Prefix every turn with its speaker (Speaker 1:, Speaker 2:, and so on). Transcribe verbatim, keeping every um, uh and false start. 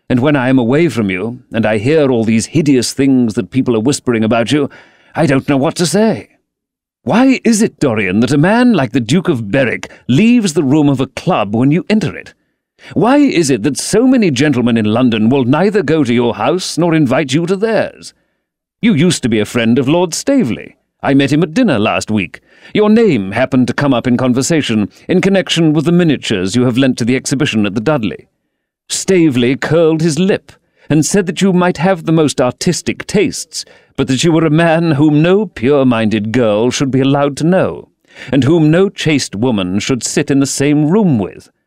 Speaker 1: And when I am away from you, and I hear all these hideous things that people are whispering about you, I don't know what to say. Why is it, Dorian, that a man like the Duke of Berwick leaves the room of a club when you enter it? Why is it that so many gentlemen in London will neither go to your house nor invite you to theirs? You used to be a friend of Lord Staveley. I met him at dinner last week. Your name happened to come up in conversation in connection with the miniatures you have lent to the exhibition at the Dudley. Staveley curled his lip and said that you might have the most artistic tastes, but that you were a man whom no pure-minded girl should be allowed to know, and whom no chaste woman should sit in the same room with.